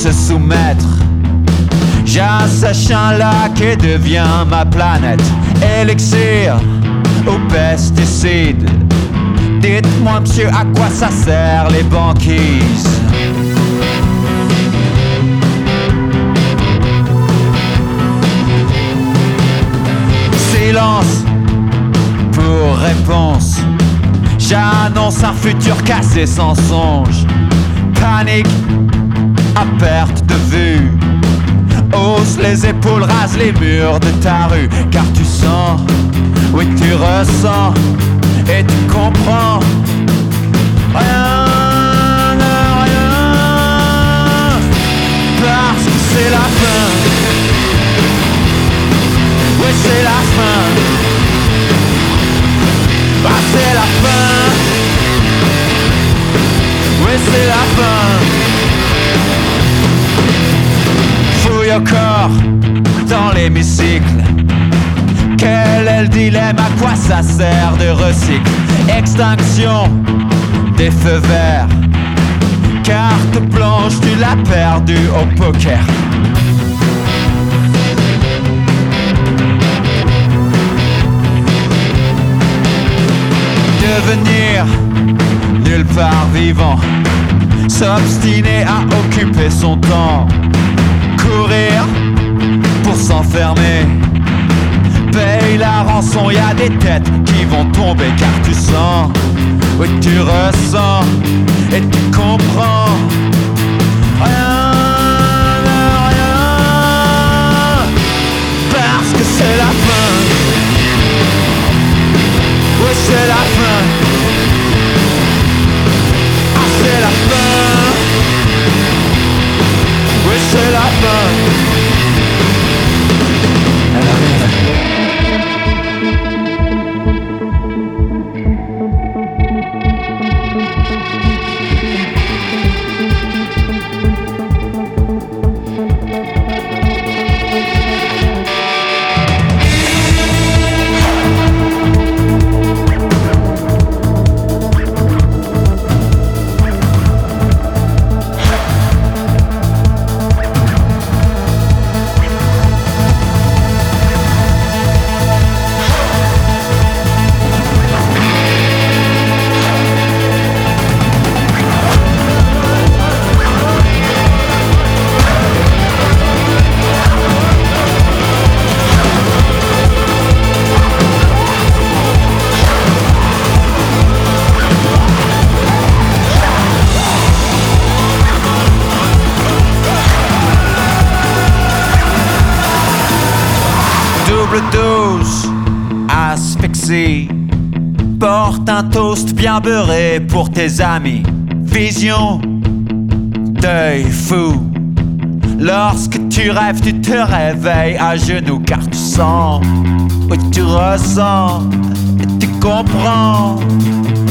se soumettre. J'assèche un lac et deviens ma planète. Élixir ou pesticides, dites-moi monsieur à quoi ça sert les banquises. Silence pour réponse, j'annonce un futur cassé sans songe. Panique à perte de vue, hausse les épaules, rase les murs de ta rue. Car tu sens, oui tu ressens, et tu comprends rien de rien. Parce que c'est la fin, oui c'est la fin. Ah c'est la fin, oui c'est la fin. Fouille au corps dans l'hémicycle. Quel est le dilemme, à quoi ça sert de recycle? Extinction des feux verts, carte blanche, tu l'as perdu au poker. Devenir nulle part vivant, s'obstiner à occuper son temps, courir pour s'enfermer, paye la rançon, y a des têtes qui vont tomber. Car tu sens, oui tu ressens, et tu comprends rien de rien. Parce que c'est la fin, oui c'est la fin. Ah c'est la fin, oui c'est la fin. Elle arrive. Double dose, asphyxie. Porte un toast bien beurré pour tes amis. Vision, deuil fou. Lorsque tu rêves, tu te réveilles à genoux. Car tu sens, oui tu ressens, et tu comprends